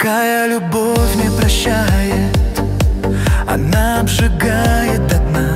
Такая любовь не прощает, она обжигает до дна.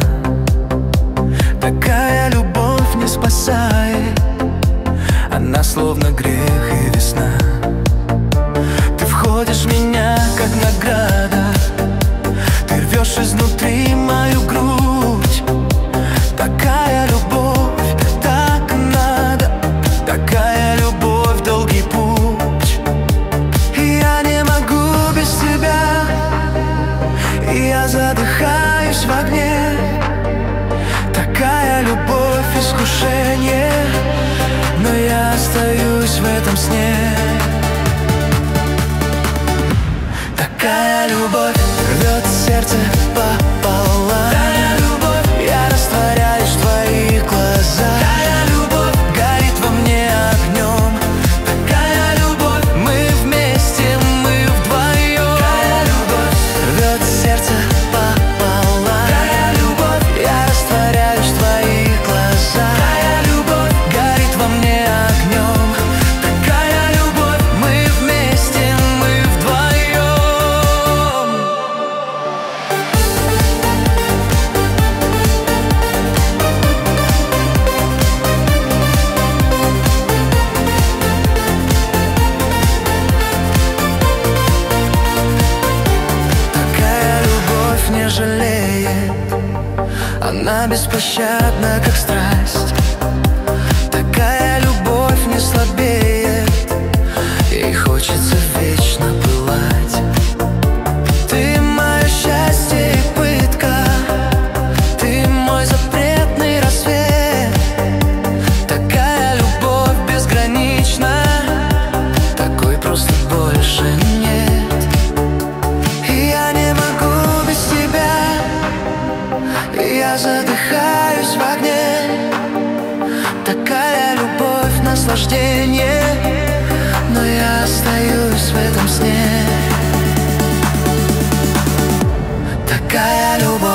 Такая любовь не спасает, она словно грех и весна. Ты входишь в меня, как награда, ты рвешь изнутри мою грудь. Такая любовь, так надо, такая любовь, долгий путь. Я не могу без тебя, я задыхаюсь в огне. Такая любовь, искушение, но я остаюсь в этом сне. Такая любовь рвет сердце пополам. Такая любовь, я растворяюсь в твоих глазах. Такая любовь горит во мне огнем. Такая любовь, мы вместе, мы вдвоем. Такая любовь рвет сердце пополам. Такая любовь, я растворяюсь в твоих глазах. Такая любовь горит во мне огнем. Такая любовь, мы вместе, мы вдвоем. Такая любовь не жалеет, она беспощадна, как страсть. Такая любовь не слабеет, ей хочется вечно пылать. Ты мое счастье и пытка, ты мой запретный рассвет. Такая любовь безгранична, такой просто больше нет. Я не могу без тебя, я задыхаюсь в огне. Такая любовь, наслаждение, но я остаюсь в этом сне. Такая любовь.